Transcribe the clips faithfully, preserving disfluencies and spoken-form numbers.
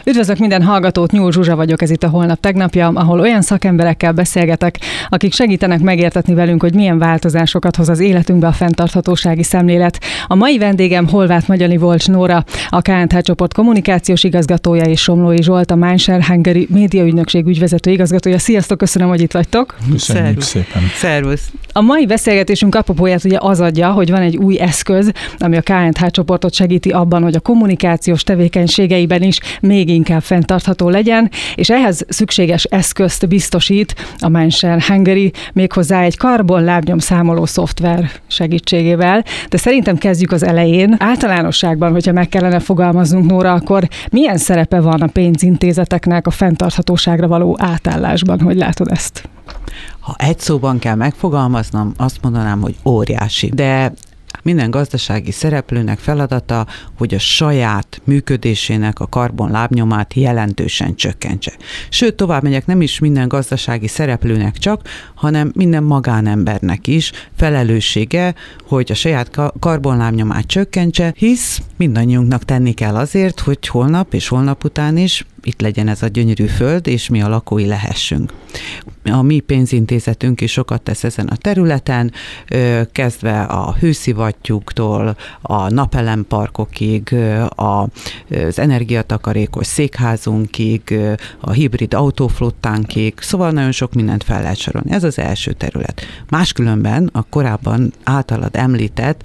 Üdvözlök minden hallgatót, Nyúl Zsuzsa vagyok, ez itt a Holnap tegnapja, ahol olyan szakemberekkel beszélgetek, akik segítenek megértetni velünk, hogy milyen változásokat hoz az életünkbe a fenntarthatósági szemlélet. A mai vendégem Horváth Magyani Volcs Nóra, a ká en té csoport kommunikációs igazgatója, és Somlói Zsolt, a Mindshare Hungary médiaügynökség ügyvezető igazgatója. Sziasztok, köszönöm, hogy itt vagytok. Köszönjük szépen. Szervusz. A mai beszélgetésünk apropóját ugye az adja, hogy van egy új eszköz, ami a ká en té csoportot segíti abban, hogy a kommunikációs tevékenységeiben is még inkább fenntartható legyen, és ehhez szükséges eszközt biztosít a Mindshare Hungary, méghozzá egy karbonlábnyom számoló szoftver segítségével. De szerintem kezdjük az elején. Általánosságban, hogyha meg kellene fogalmaznunk, Nóra, akkor milyen szerepe van a pénzintézeteknek a fenntarthatóságra való átállásban? Hogy látod ezt? Ha egy szóban kell megfogalmaznom, azt mondanám, hogy óriási. De minden gazdasági szereplőnek feladata, hogy a saját működésének a karbonlábnyomát jelentősen csökkentse. Sőt, tovább megyek, nem is minden gazdasági szereplőnek csak, hanem minden magánembernek is felelőssége, hogy a saját karbonlábnyomát csökkentse, hisz mindannyiunknak tenni kell azért, hogy holnap és holnap után is itt legyen ez a gyönyörű föld, és mi a lakói lehessünk. A mi pénzintézetünk is sokat tesz ezen a területen, kezdve a hőszivattyúktól, a napelemparkokig, az energiatakarékos székházunkig, a hibrid autóflottánkig, szóval nagyon sok mindent fel lehet sorolni. Ez az első terület. Máskülönben a korábban általad említett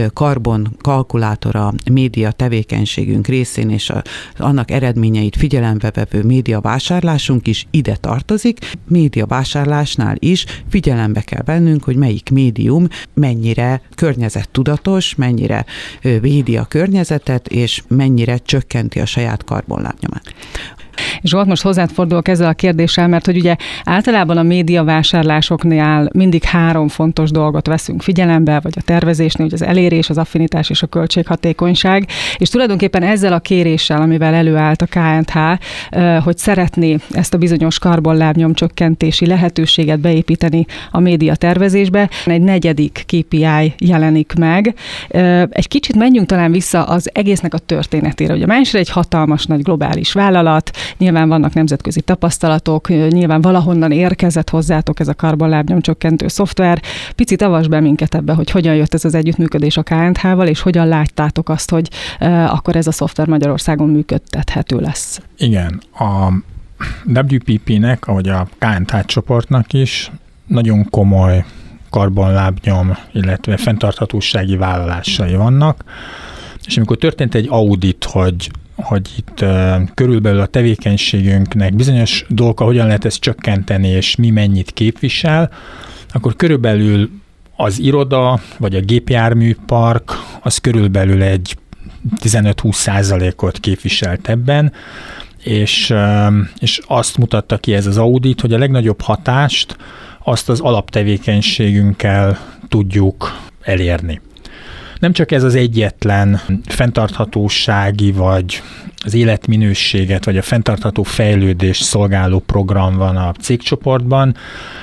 karbonkalkulátora média tevékenységünk részén és a, annak eredményeit figyelembe vevő média vásárlásunk is ide tartozik. Média vásárlásnál is figyelembe kell vennünk, hogy melyik médium mennyire környezettudatos, mennyire védi a környezetet, és mennyire csökkenti a saját karbonlábnyomát. Zsolt, most hozzád fordulok ezzel a kérdéssel, mert hogy ugye általában a média vásárlásoknál mindig három fontos dolgot veszünk figyelembe, vagy a tervezésnél, hogy az elérés, az affinitás és a költséghatékonyság, és tulajdonképpen ezzel a kéréssel, amivel előállt a ká en té, hogy szeretné ezt a bizonyos karbonlábnyom csökkentési lehetőséget beépíteni a média tervezésbe, egy negyedik ká pé i jelenik meg. Egy kicsit menjünk talán vissza az egésznek a történetére. Ugye a Mindshare egy hatalmas nagy globális vállalat, nyilván vannak nemzetközi tapasztalatok, nyilván valahonnan érkezett hozzátok ez a karbonlábnyom csökkentő szoftver. Picit avasd be minket ebbe, hogy hogyan jött ez az együttműködés a ká en té-val, és hogyan láttátok azt, hogy uh, akkor ez a szoftver Magyarországon működtethető lesz. Igen, a dupla vé pé pé-nek, ahogy a ká en té csoportnak is nagyon komoly karbonlábnyom, illetve fenntarthatósági vállalásai vannak, és amikor történt egy audit, hogy hogy itt uh, körülbelül a tevékenységünknek bizonyos dolgokkal hogyan lehet ezt csökkenteni, és mi mennyit képvisel, akkor körülbelül az iroda, vagy a gépjárműpark, az körülbelül egy tizenöt-húsz százalékot képviselt ebben, és, uh, és azt mutatta ki ez az audit, hogy a legnagyobb hatást azt az alaptevékenységünkkel tudjuk elérni. Nem csak ez az egyetlen fenntarthatósági, vagy az életminőséget, vagy a fenntartható fejlődést szolgáló program van a cégcsoportban.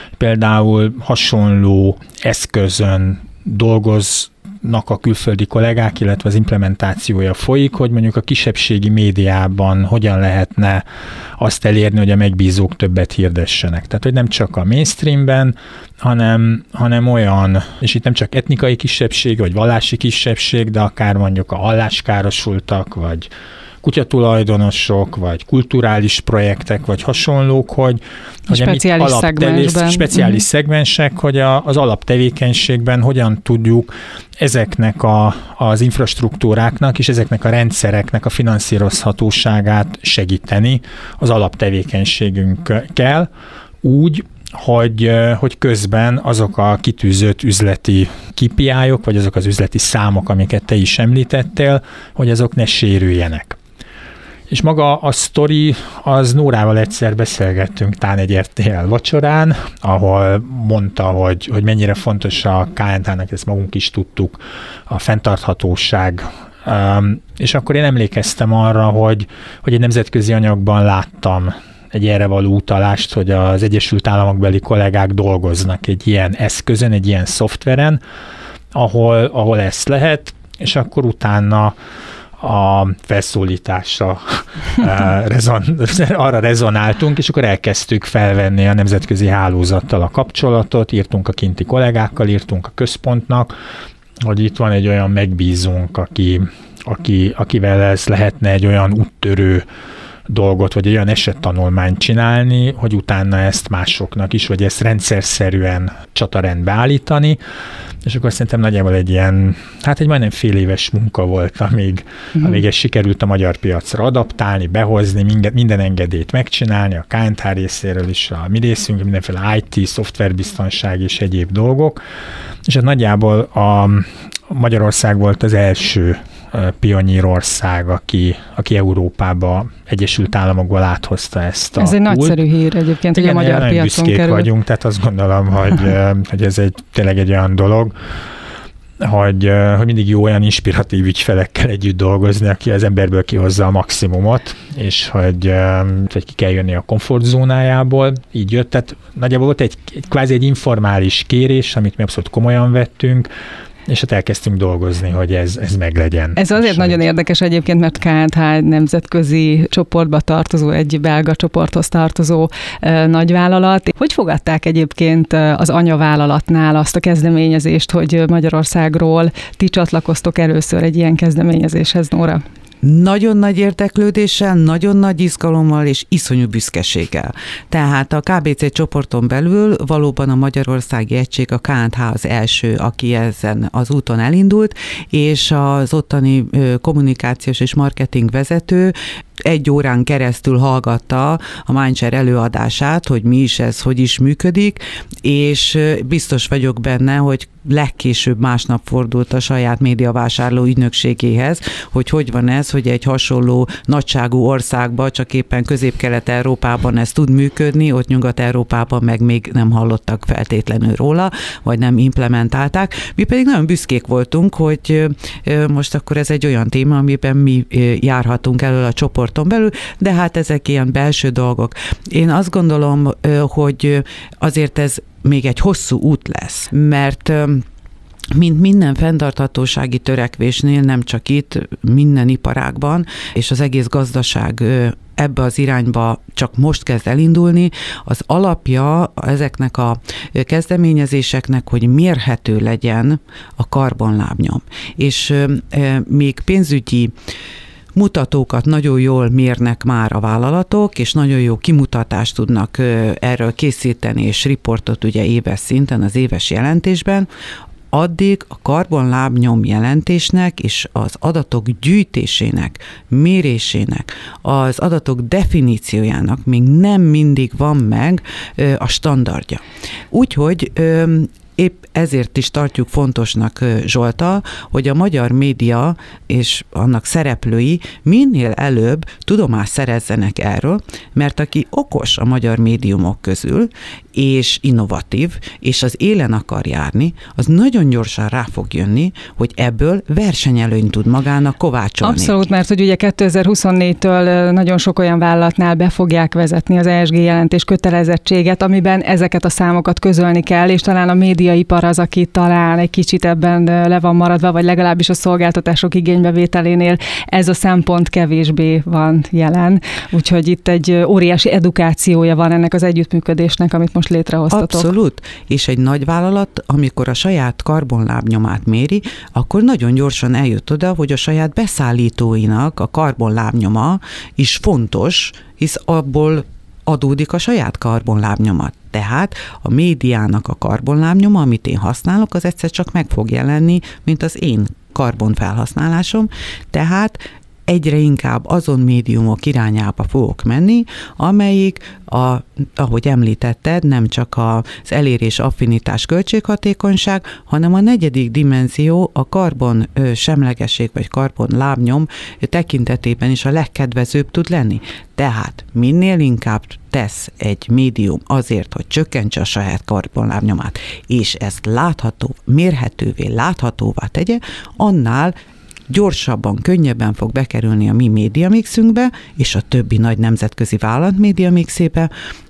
Például hasonló eszközön dolgoznak a külföldi kollégák, illetve az implementációja folyik, hogy mondjuk a kisebbségi médiában hogyan lehetne azt elérni, hogy a megbízók többet hirdessenek. Tehát, hogy nem csak a mainstreamben, hanem, hanem olyan, és itt nem csak etnikai kisebbség, vagy vallási kisebbség, de akár mondjuk a halláskárosultak, vagy kutyatulajdonosok, vagy kulturális projektek, vagy hasonlók, hogy, hogy speciális szegmensben. Speciális mm. szegmensek, hogy a, az alaptevékenységben hogyan tudjuk ezeknek a, az infrastruktúráknak és ezeknek a rendszereknek a finanszírozhatóságát segíteni az alaptevékenységünkkel úgy, hogy, hogy közben azok a kitűzött üzleti ká pé í-ok, vagy azok az üzleti számok, amiket te is említettél, hogy azok ne sérüljenek. És maga a sztori, az Nórával egyszer beszélgettünk tán egy er té el vacsorán, ahol mondta, hogy, hogy mennyire fontos a ká en té-nek, ezt magunk is tudtuk, a fenntarthatóság. Um, és akkor én emlékeztem arra, hogy, hogy egy nemzetközi anyagban láttam egy erre való utalást, hogy az Egyesült Államokbeli kollégák dolgoznak egy ilyen eszközön, egy ilyen szoftveren, ahol, ahol ezt lehet, és akkor utána a felszólításra rezon, arra rezonáltunk, és akkor elkezdtük felvenni a nemzetközi hálózattal a kapcsolatot, írtunk a kinti kollégákkal, írtunk a központnak, hogy itt van egy olyan megbízónk, aki, aki, akivel ez lehetne egy olyan úttörő dolgot, vagy egy olyan esettanulmányt csinálni, hogy utána ezt másoknak is, vagy ezt rendszerszerűen csatarendbe állítani, és akkor szerintem nagyjából egy ilyen, hát egy majdnem fél éves munka volt, amíg, uh-huh. amíg ezt sikerült a magyar piacra adaptálni, behozni, minden, minden engedélyt megcsinálni, a ká en té részéről is, a mi részünk, mindenféle i té, szoftverbiztonság és egyéb dolgok, és hát nagyjából a Magyarország volt az első pionírország, aki, aki Európába, Egyesült Államokból áthozta ezt a Ez egy pult. Nagyszerű hír egyébként, igen, hogy a magyar piacon kerül. vagyunk, tehát azt gondolom, hogy, hogy ez egy, tényleg egy olyan dolog, hogy, hogy mindig jó olyan inspiratív ügyfelekkel együtt dolgozni, aki az emberből kihozza a maximumot, és hogy, hogy ki kell jönni a komfortzónájából. Így jött, tehát nagyjából volt egy, egy kvázi egy informális kérés, amit mi abszolút komolyan vettünk, és hát elkezdtünk dolgozni, hogy ez, ez meglegyen. Ez azért és nagyon hogy... érdekes egyébként, mert ká en té nemzetközi csoportba tartozó, egy belga csoporthoz tartozó e, nagyvállalat. Hogy fogadták egyébként az anyavállalatnál azt a kezdeményezést, hogy Magyarországról ti csatlakoztok először egy ilyen kezdeményezéshez, Nóra? Nagyon nagy érdeklődéssel, nagyon nagy izgalommal és iszonyú büszkeséggel. Tehát a ká bé cé csoporton belül valóban a magyarországi egység, a ká en té az első, aki ezen az úton elindult, és az ottani kommunikációs és marketing vezető egy órán keresztül hallgatta a Mindshare előadását, hogy mi is ez, hogy is működik, és biztos vagyok benne, hogy legkésőbb másnap fordult a saját médiavásárló ügynökségéhez, hogy hogy van ez, hogy egy hasonló nagyságú országban, csak éppen Közép-Kelet-Európában ez tud működni, ott Nyugat-Európában meg még nem hallottak feltétlenül róla, vagy nem implementálták. Mi pedig nagyon büszkék voltunk, hogy most akkor ez egy olyan téma, amiben mi járhatunk elől a csoporton belül, de hát ezek ilyen belső dolgok. Én azt gondolom, hogy azért ez még egy hosszú út lesz, mert mint minden fenntarthatósági törekvésnél, nem csak itt, minden iparágban, és az egész gazdaság ebbe az irányba csak most kezd elindulni, az alapja ezeknek a kezdeményezéseknek, hogy mérhető legyen a karbonlábnyom. És még pénzügyi mutatókat nagyon jól mérnek már a vállalatok, és nagyon jó kimutatást tudnak erről készíteni, és riportot ugye éves szinten, az éves jelentésben, addig a karbonlábnyom jelentésnek és az adatok gyűjtésének, mérésének, az adatok definíciójának még nem mindig van meg a standardja. Úgyhogy épp ezért is tartjuk fontosnak, Zsolta, hogy a magyar média és annak szereplői minél előbb tudomást szerezzenek erről, mert aki okos a magyar médiumok közül, és innovatív, és az élen akar járni, az nagyon gyorsan rá fog jönni, hogy ebből versenyelőnyt tud magának kovácsolni. Abszolút, mert hogy ugye kétezer-huszonnégytől nagyon sok olyan vállalatnál be fogják vezetni az é es gé jelentés kötelezettséget, amiben ezeket a számokat közölni kell, és talán a médiaipar az, aki talán egy kicsit ebben le van maradva, vagy legalábbis a szolgáltatások igénybevételénél ez a szempont kevésbé van jelen. Úgyhogy itt egy óriási edukációja van ennek az együttműködésnek, amit most létrehoztatok. Abszolút. És egy nagy vállalat, amikor a saját karbonlábnyomát méri, akkor nagyon gyorsan eljut oda, hogy a saját beszállítóinak a karbonlábnyoma is fontos, hisz abból adódik a saját karbonlábnyomat. Tehát a médiának a karbonlábnyoma, amit én használok, az egyszer csak meg fog jelenni, mint az én karbonfelhasználásom. Tehát egyre inkább azon médiumok irányába fogok menni, amelyik, a, ahogy említetted, nem csak az elérés, affinitás, költséghatékonyság, hanem a negyedik dimenzió a karbon semlegesség vagy karbon lábnyom tekintetében is a legkedvezőbb tud lenni. Tehát minél inkább tesz egy médium azért, hogy csökkentse a saját karbonlábnyomát, és ezt látható, mérhetővé, láthatóvá tegye, annál gyorsabban, könnyebben fog bekerülni a mi médiamixünkbe, és a többi nagy nemzetközi vállalat médiamixébe,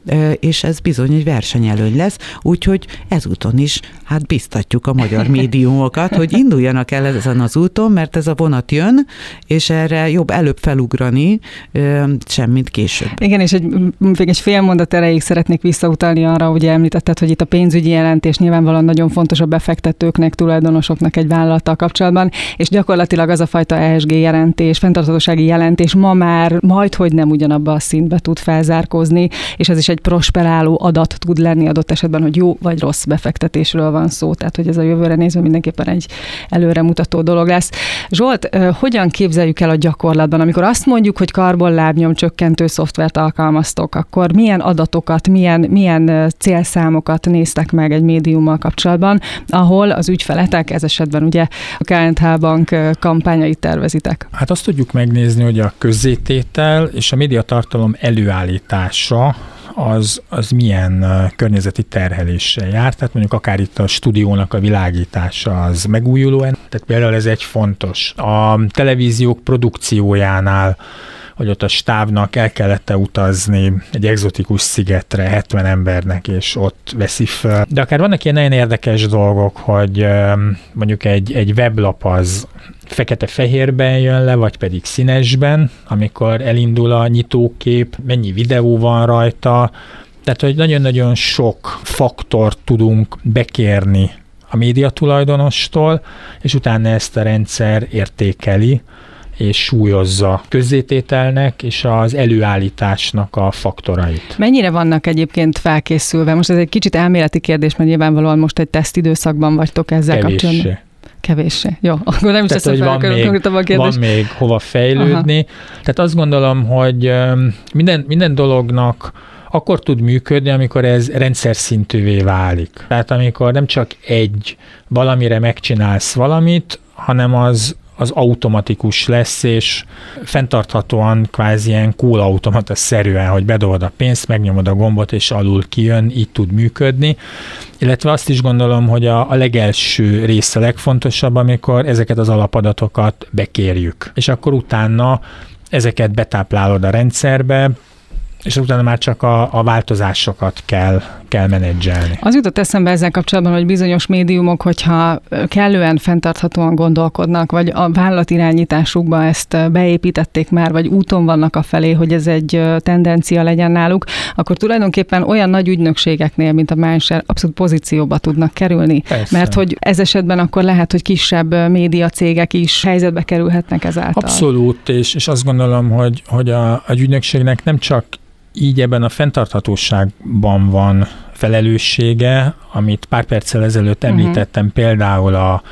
és ez bizony egy versenyelőny lesz, úgyhogy ezúton is hát biztatjuk a magyar médiumokat, hogy induljanak el ezen az úton, mert ez a vonat jön, és erre jobb előbb felugrani, semmint később. Igen, és egy, még egy fél mondat erejéig szeretnék visszautalni arra, ugye említetted, hogy itt a pénzügyi jelentés nyilvánvalóan nagyon fontos a befektetőknek, tulajdonosoknak egy vállalattal kapcsolatban, és gyakorlatilag az a fajta E S G jelentés, fenntarthatósági jelentés ma már majdhogy nem ugyanabba a szintbe tud felzárkózni, és ez is egy prosperáló adat tud lenni adott esetben, hogy jó vagy rossz befektetésről van szó, tehát hogy ez a jövőre nézve mindenképpen egy előremutató dolog lesz. Zsolt, hogyan képzeljük el a gyakorlatban, amikor azt mondjuk, hogy karbonlábnyom csökkentő szoftvert alkalmaztok, akkor milyen adatokat, milyen, milyen célszámokat néztek meg egy médiummal kapcsolatban, ahol az ügyfeletek, ez esetben ugye a K and H Bank kampányait tervezitek? Hát azt tudjuk megnézni, hogy a közzététel és a médiatartalom előállítása az, az milyen környezeti terheléssel jár, tehát mondjuk akár itt a stúdiónak a világítása az megújuló, tehát például ez egy fontos. A televíziók produkciójánál, hogy ott a stábnak el kellett utazni egy egzotikus szigetre hetven embernek, és ott veszi fel. De akár vannak ilyen nagyon érdekes dolgok, hogy mondjuk egy, egy weblap az fekete-fehérben jön le, vagy pedig színesben, amikor elindul a nyitókép, mennyi videó van rajta. Tehát, hogy nagyon-nagyon sok faktort tudunk bekérni a médiatulajdonostól, és utána ezt a rendszer értékeli, és súlyozza közzétételnek és az előállításnak a faktorait. Mennyire vannak egyébként felkészülve? Most ez egy kicsit elméleti kérdés, mert nyilvánvalóan most egy tesztidőszakban vagytok ezzel Kevéssé. kapcsolatban. Kevéssé. Jó, akkor nem is teszem fel a kérdés. Van még hova fejlődni. Aha. Tehát azt gondolom, hogy minden, minden dolognak akkor tud működni, amikor ez rendszer szintűvé válik. Tehát amikor nem csak egy valamire megcsinálsz valamit, hanem az az automatikus lesz, és fenntarthatóan kvázi ilyen kólautomata-szerűen, hogy bedobod a pénzt, megnyomod a gombot, és alul kijön, így tud működni. Illetve azt is gondolom, hogy a, a legelső része legfontosabb, amikor ezeket az alapadatokat bekérjük. És akkor utána ezeket betáplálod a rendszerbe, és utána már csak a, a változásokat kell, kell menedzselni. Az jutott eszembe ezzel kapcsolatban, hogy bizonyos médiumok, hogyha kellően fenntarthatóan gondolkodnak, vagy a vállalatirányításukba ezt beépítették már, vagy úton vannak a felé, hogy ez egy tendencia legyen náluk, akkor tulajdonképpen olyan nagy ügynökségeknél, mint a Mindshare, abszolút pozícióba tudnak kerülni. Persze. Mert hogy ez esetben akkor lehet, hogy kisebb médiacégek is helyzetbe kerülhetnek ezáltal. Abszolút, és, és azt gondolom, hogy, hogy a, a ügynökségnek nem csak így ebben a fenntarthatóságban van felelőssége, amit pár perccel ezelőtt említettem, uh-huh. például a,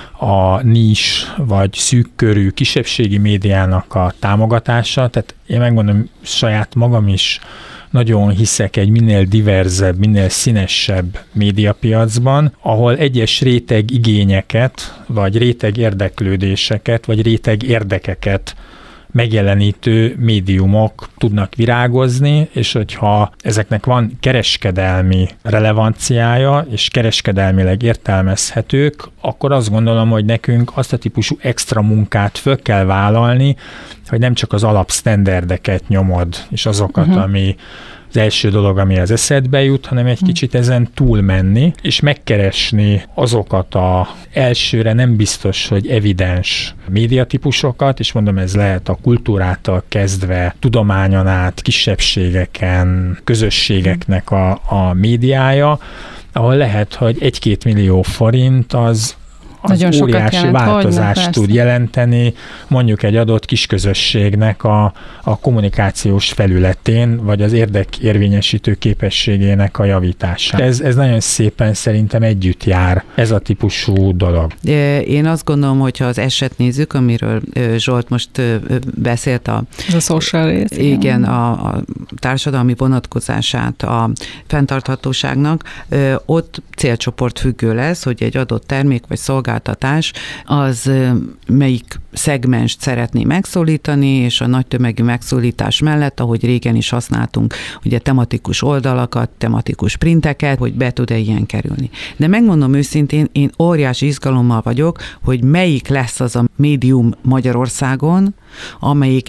a nis vagy szűkkörű kisebbségi médiának a támogatása. Tehát én megmondom, saját magam is nagyon hiszek egy minél diverzebb, minél színesebb médiapiacban, ahol egyes réteg igényeket, vagy réteg érdeklődéseket, vagy réteg érdekeket megjelenítő médiumok tudnak virágozni, és hogyha ezeknek van kereskedelmi relevanciája, és kereskedelmileg értelmezhetők, akkor azt gondolom, hogy nekünk azt a típusú extra munkát föl kell vállalni, hogy nem csak az alapsztenderdeket nyomod, és azokat, uh-huh. ami az első dolog, ami az eszedbe jut, hanem egy kicsit ezen túlmenni, és megkeresni azokat a elsőre nem biztos, hogy evidens médiatípusokat, és mondom, ez lehet a kultúrától kezdve, tudományon át, kisebbségeken, közösségeknek a, a médiája, ahol lehet, hogy egy-két millió forint az az nagyon óriási változást hogyne, tud jelenteni, mondjuk egy adott kisközösségnek a, a kommunikációs felületén, vagy az érdekérvényesítő képességének a javításán. Ez, ez nagyon szépen szerintem együtt jár, ez a típusú dolog. Én azt gondolom, hogyha az eset nézzük, amiről Zsolt most beszélt, a, a social rész, igen, a, a társadalmi vonatkozását a fenntarthatóságnak, ott célcsoport függő lesz, hogy egy adott termék vagy szolgáltatás szolgáltatás, az melyik szegmenst szeretné megszólítani, és a nagy tömegű megszólítás mellett, ahogy régen is használtunk, ugye tematikus oldalakat, tematikus printeket, hogy be tud-e ilyen kerülni. De megmondom őszintén, én óriási izgalommal vagyok, hogy melyik lesz az a médium Magyarországon, amelyik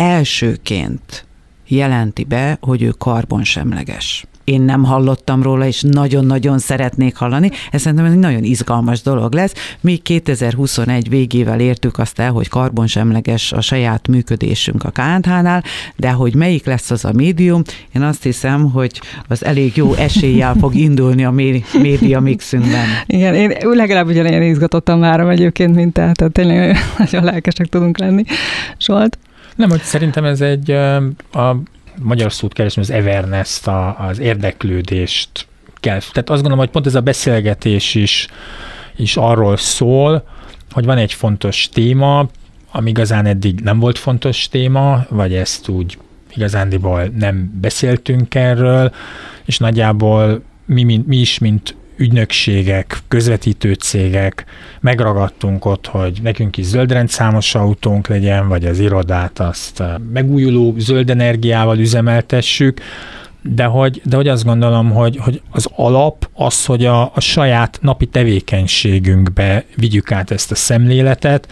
elsőként jelenti be, hogy ő karbonsemleges. Én nem hallottam róla, és nagyon-nagyon szeretnék hallani. Ez szerintem egy nagyon izgalmas dolog lesz. Mi kétezer-huszonegy végével értük azt el, hogy karbonsemleges a saját működésünk a ká en há-nál, de hogy melyik lesz az a médium, én azt hiszem, hogy az elég jó eséllyel fog indulni a média mixünkben. Igen, én legalább ugyanilyen izgatottan várom egyébként, mint te, tehát tényleg nagyon lelkesek tudunk lenni. Zsolt? Nem, hogy szerintem ez egy a magyar szót keresni, az awareness-t, az érdeklődést kell. Tehát azt gondolom, hogy pont ez a beszélgetés is, is arról szól, hogy van egy fontos téma, ami igazán eddig nem volt fontos téma, vagy ezt úgy igazándiból nem beszéltünk erről, és nagyjából mi, mint, mi is, mint ügynökségek, közvetítő cégek megragadtunk ott, hogy nekünk is zöldrendszámos autónk legyen, vagy az irodát azt megújuló zöld energiával üzemeltessük, de hogy, de hogy azt gondolom, hogy, hogy az alap az, hogy a, a saját napi tevékenységünkbe vigyük át ezt a szemléletet,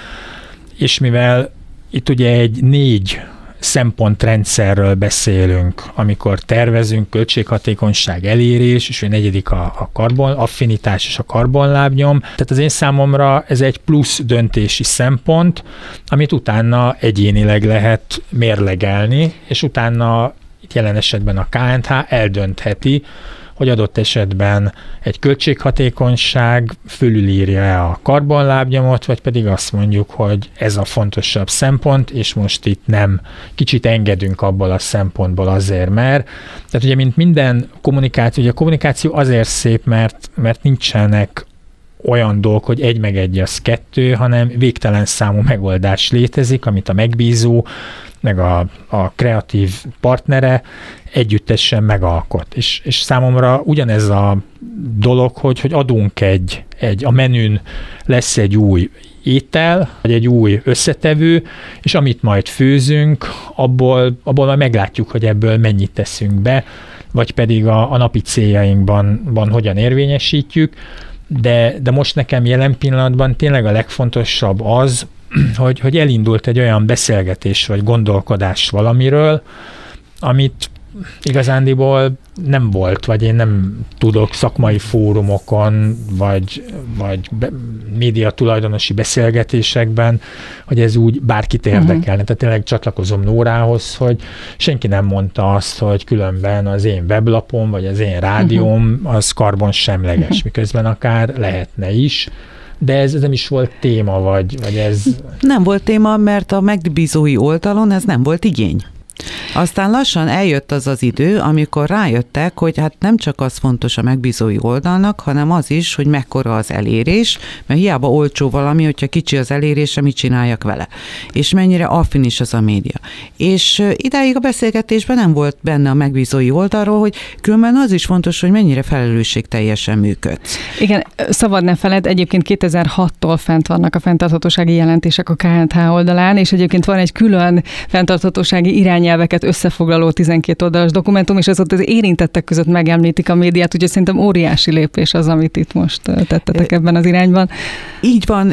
és mivel itt ugye egy négy szempontrendszerről beszélünk, amikor tervezünk, költséghatékonyság, elérés, és a negyedik a, a karbon, affinitás és a karbonlábnyom. Tehát az én számomra ez egy plusz döntési szempont, amit utána egyénileg lehet mérlegelni, és utána itt jelen esetben a ká en há eldöntheti, hogy adott esetben egy költséghatékonyság fölülírja a karbonlábnyomot, vagy pedig azt mondjuk, hogy ez a fontosabb szempont, és most itt nem kicsit engedünk abból a szempontból azért, mert tehát ugye mint minden kommunikáció, ugye a kommunikáció azért szép, mert, mert nincsenek olyan dolg, hogy egy meg egy az kettő, hanem végtelen számú megoldás létezik, amit a megbízó, meg a, a kreatív partnere együttesen megalkot. És, és számomra ugyanez a dolog, hogy, hogy adunk egy, egy, a menün lesz egy új étel, vagy egy új összetevő, és amit majd főzünk, abból, abból majd meglátjuk, hogy ebből mennyit teszünk be, vagy pedig a, a napi céljainkban van, hogyan érvényesítjük, de, de most nekem jelen pillanatban tényleg a legfontosabb az, hogy, hogy elindult egy olyan beszélgetés vagy gondolkodás valamiről, amit igazándiból nem volt, vagy én nem tudok szakmai fórumokon, vagy, vagy be, média tulajdonosi beszélgetésekben, hogy ez úgy bárkit érdekelne. Uh-huh. Tehát tényleg csatlakozom Nórához, hogy senki nem mondta azt, hogy különben az én weblapom, vagy az én rádióm uh-huh. az karbonsemleges, uh-huh. miközben akár lehetne is. De ez, ez nem is volt téma, vagy, vagy ez... Nem volt téma, mert a megbízói oldalon ez nem volt igény. Aztán lassan eljött az az idő, amikor rájöttek, hogy hát nem csak az fontos a megbízói oldalnak, hanem az is, hogy mekkora az elérés, mert hiába olcsó valami, hogyha kicsi az elérése, mit csináljak vele. És mennyire affinis az a média. És idáig a beszélgetésben nem volt benne a megbízói oldalról, hogy különben az is fontos, hogy mennyire felelősségteljesen működsz. Igen, szabad ne feled, egyébként kétezer-hattól fent vannak a fenntarthatósági jelentések a ká en há oldalán, és egyébként van egy külön fenntarthatósági irányelveket összefoglaló tizenkét oldalas dokumentum, és azok az érintettek között megemlítik a médiát, úgyhogy szerintem óriási lépés az, amit itt most tettetek ebben az irányban. Így van,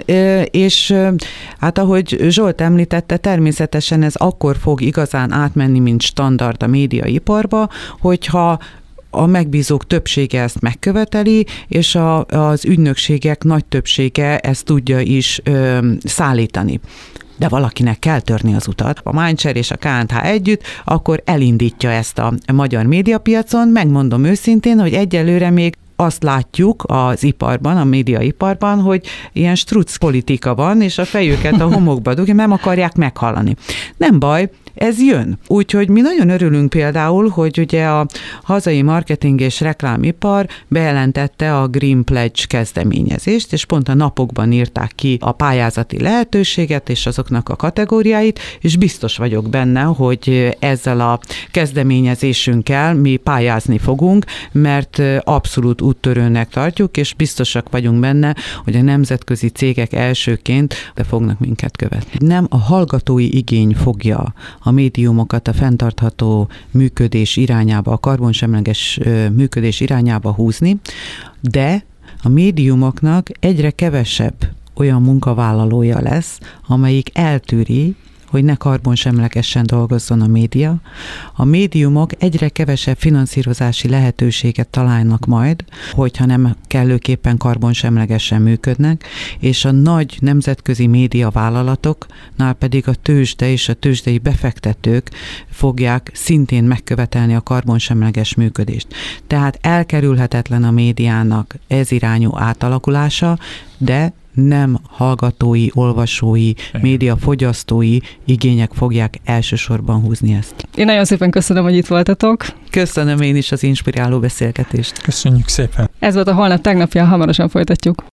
és hát ahogy Zsolt említette, természetesen ez akkor fog igazán átmenni, mint standard a médiaiparba, hogyha a megbízók többsége ezt megköveteli, és a, az ügynökségek nagy többsége ezt tudja is ö, szállítani. De valakinek kell törni az utat. A Mindshare és a ká en há együtt, akkor elindítja ezt a magyar médiapiacon. Megmondom őszintén, hogy egyelőre még azt látjuk az iparban, a médiaiparban, hogy ilyen struc politika van, és a fejüket a homokba dugja, nem akarják meghallani. Nem baj, ez jön. Úgyhogy mi nagyon örülünk például, hogy ugye a hazai marketing és reklámipar bejelentette a Green Pledge kezdeményezést, és pont a napokban írták ki a pályázati lehetőséget és azoknak a kategóriáit, és biztos vagyok benne, hogy ezzel a kezdeményezésünkkel mi pályázni fogunk, mert abszolút úttörőnek tartjuk, és biztosak vagyunk benne, hogy a nemzetközi cégek elsőként be fognak minket követni. Nem a hallgatói igény fogja a médiumokat a fenntartható működés irányába, a karbonsemleges működés irányába húzni, de a médiumoknak egyre kevesebb olyan munkavállalója lesz, amelyik eltűri, hogy ne karbonsemlegesen dolgozzon a média. A médiumok egyre kevesebb finanszírozási lehetőséget találnak majd, hogyha nem kellőképpen karbonsemlegesen működnek, és a nagy nemzetközi médiavállalatoknál pedig a tőzsde és a tőzsdei befektetők fogják szintén megkövetelni a karbonsemleges működést. Tehát elkerülhetetlen a médiának ez irányú átalakulása, de nem hallgatói, olvasói, médiafogyasztói igények fogják elsősorban húzni ezt. Én nagyon szépen köszönöm, hogy itt voltatok. Köszönöm én is az inspiráló beszélgetést. Köszönjük szépen. Ez volt a Holnap tegnapja, hamarosan folytatjuk.